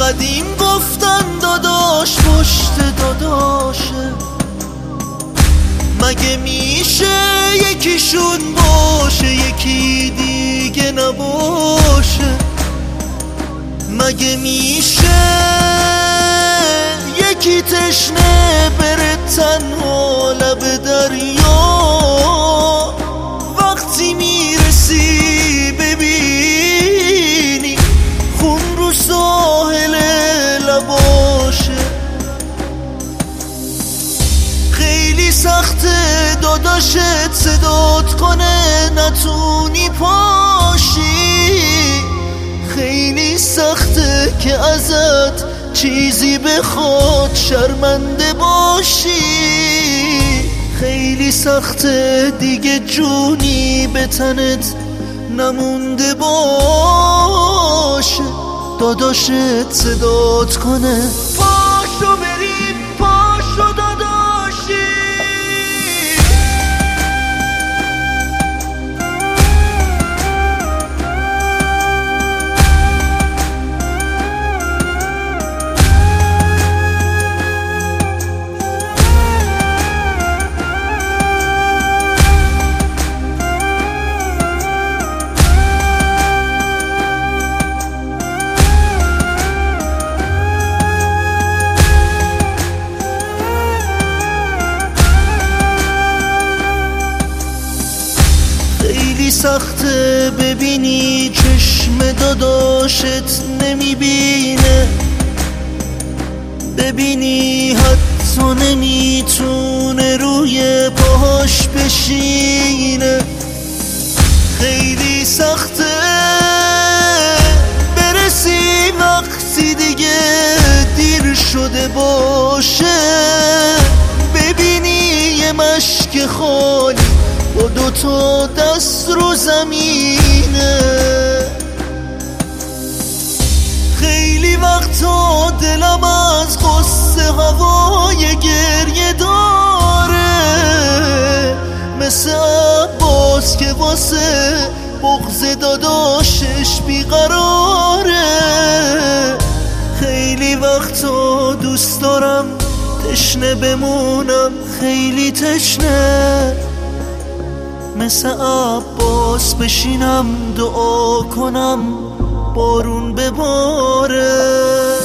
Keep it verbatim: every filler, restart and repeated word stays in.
قدیم گفتن داداش پشت داداشه، مگه میشه یکیشون باشه یکی دیگه نباشه؟ مگه میشه یکی تشنه بره تنها لب دریا، وقتی میرسی ببینی خون رو ساحل لباشه؟ خیلی سخته داداشت صدات کنه نتونی پاشی، خیلی سخته که ازت چیزی بخواد شرمنده باشی، خیلی سخته دیگه جونی به تنت نمونده باشه، داداشت صدات کنه پاشو بریم پاشو داداشی. خیلی سخته ببینی چشم داداشت نمیبینه، ببینی حتی نمیتونه روی پاهاش بشینه، خیلی سخته برسی وقتی دیگه دیر شده باشه، ببینی یه مشک خالی با دوتا دست رو زمینه، خیلی وقتا دلم از قصه هوای گریه داره، مثل عباس که واسه بغض داداشش بیقراره، خیلی وقتا دوست دارم تشنه بمونم خیلی تشنه، مثل عباس بشینم دعا کنم بارون بباره.